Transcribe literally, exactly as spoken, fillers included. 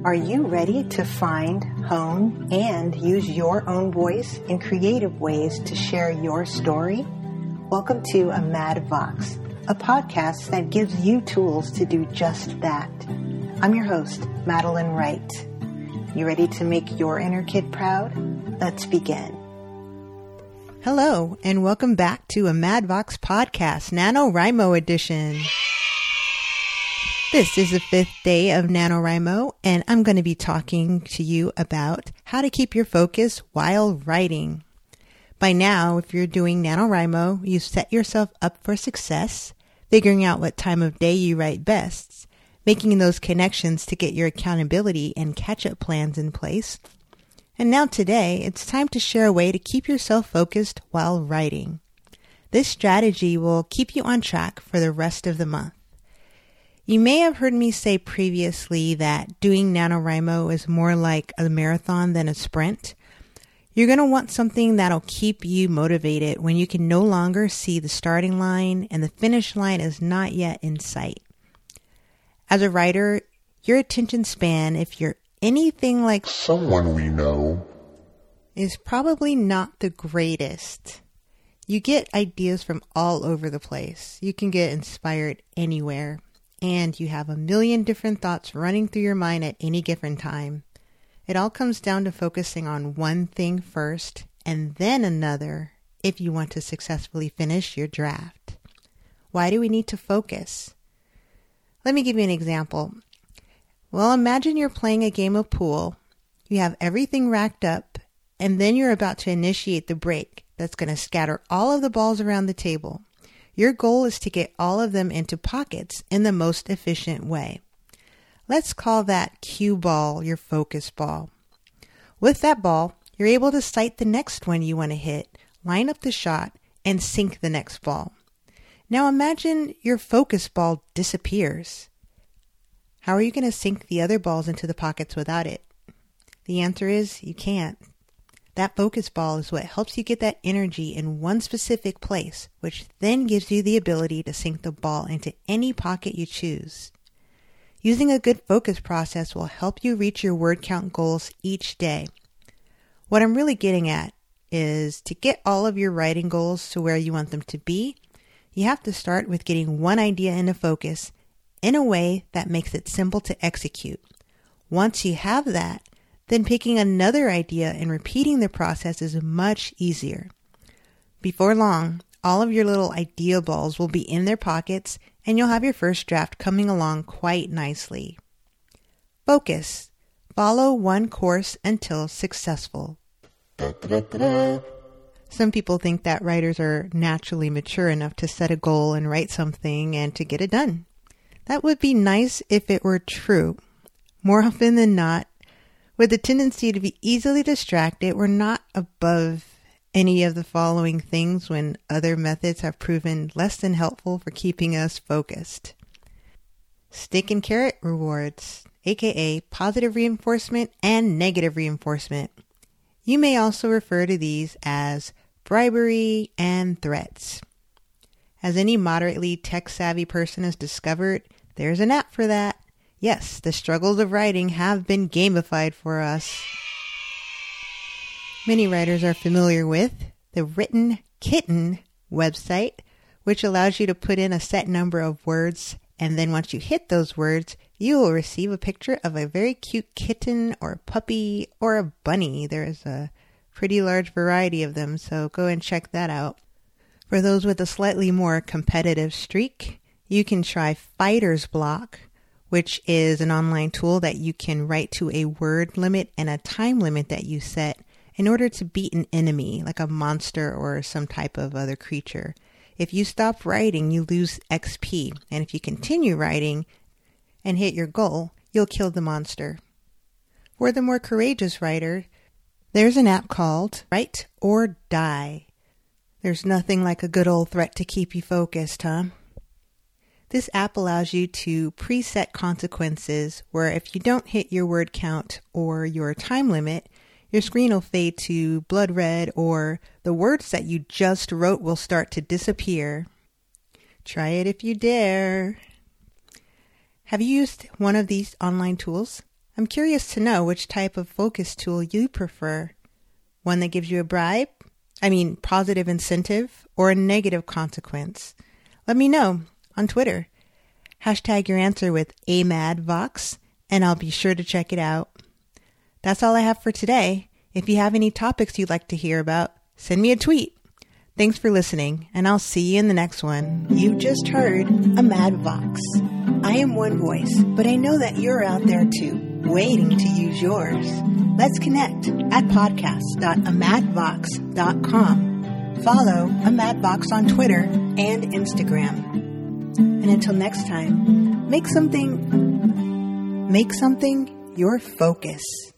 Are you ready to find, hone, and use your own voice in creative ways to share your story? Welcome to A Mad Vox, a podcast that gives you tools to do just that. I'm your host, Madeline Wright. You ready to make your inner kid proud? Let's begin. Hello, and welcome back to A Mad Vox podcast, NaNoWriMo edition. This is the fifth day of NaNoWriMo, and I'm going to be talking to you about how to keep your focus while writing. By now, if you're doing NaNoWriMo, you've set yourself up for success, figuring out what time of day you write best, making those connections to get your accountability and catch-up plans in place. And now today, it's time to share a way to keep yourself focused while writing. This strategy will keep you on track for the rest of the month. You may have heard me say previously that doing NaNoWriMo is more like a marathon than a sprint. You're going to want something that'll keep you motivated when you can no longer see the starting line and the finish line is not yet in sight. As a writer, your attention span, if you're anything like someone we know, is probably not the greatest. You get ideas from all over the place. You can get inspired anywhere. And you have a million different thoughts running through your mind at any given time. It all comes down to focusing on one thing first and then another if you want to successfully finish your draft. Why do we need to focus? Let me give you an example. Well, imagine you're playing a game of pool. You have everything racked up, and then you're about to initiate the break that's going to scatter all of the balls around the table. Your goal is to get all of them into pockets in the most efficient way. Let's call that cue ball your focus ball. With that ball, you're able to sight the next one you want to hit, line up the shot, and sink the next ball. Now imagine your focus ball disappears. How are you going to sink the other balls into the pockets without it? The answer is you can't. That focus ball is what helps you get that energy in one specific place, which then gives you the ability to sink the ball into any pocket you choose. Using a good focus process will help you reach your word count goals each day. What I'm really getting at is to get all of your writing goals to where you want them to be, you have to start with getting one idea into focus in a way that makes it simple to execute. Once you have that, then picking another idea and repeating the process is much easier. Before long, all of your little idea balls will be in their pockets and you'll have your first draft coming along quite nicely. Focus. Follow one course until successful. Some people think that writers are naturally mature enough to set a goal and write something and to get it done. That would be nice if it were true. More often than not, with the tendency to be easily distracted, we're not above any of the following things when other methods have proven less than helpful for keeping us focused. Stick and carrot rewards, aka positive reinforcement and negative reinforcement. You may also refer to these as bribery and threats. As any moderately tech-savvy person has discovered, there's an app for that. Yes, the struggles of writing have been gamified for us. Many writers are familiar with the Written Kitten website, which allows you to put in a set number of words, and then once you hit those words, you will receive a picture of a very cute kitten or a puppy or a bunny. There is a pretty large variety of them, so go and check that out. For those with a slightly more competitive streak, you can try Fighter's Block, which is an online tool that you can write to a word limit and a time limit that you set in order to beat an enemy, like a monster or some type of other creature. If you stop writing, you lose X P, and if you continue writing and hit your goal, you'll kill the monster. For the more courageous writer, there's an app called Write or Die. There's nothing like a good old threat to keep you focused, huh? This app allows you to preset consequences where if you don't hit your word count or your time limit, your screen will fade to blood red or the words that you just wrote will start to disappear. Try it if you dare. Have you used one of these online tools? I'm curious to know which type of focus tool you prefer. One that gives you a bribe? I mean, positive incentive, or a negative consequence? Let me know on Twitter. Hashtag your answer with AMADVox, and I'll be sure to check it out. That's all I have for today. If you have any topics you'd like to hear about, send me a tweet. Thanks for listening, and I'll see you in the next one. You just heard a Mad Vox. I am one voice, but I know that you're out there too, waiting to use yours. Let's connect at podcast dot a mad vox dot com. Follow AMADVox on Twitter and Instagram. And until next time, make something, make something your focus.